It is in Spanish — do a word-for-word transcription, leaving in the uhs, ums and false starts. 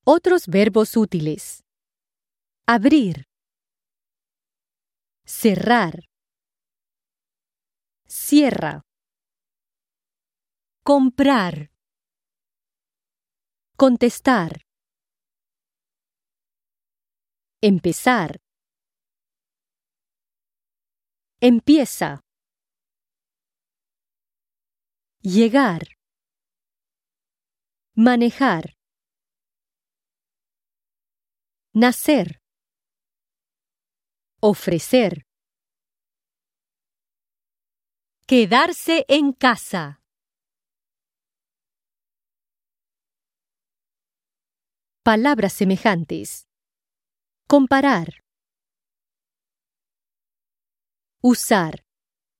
Otros verbos útiles. Abrir. Cerrar. Cierra. Comprar. Contestar. Empezar. Empieza. Llegar. Manejar. Nacer. Ofrecer. Quedarse en casa. Palabras semejantes. Comparar. Usar.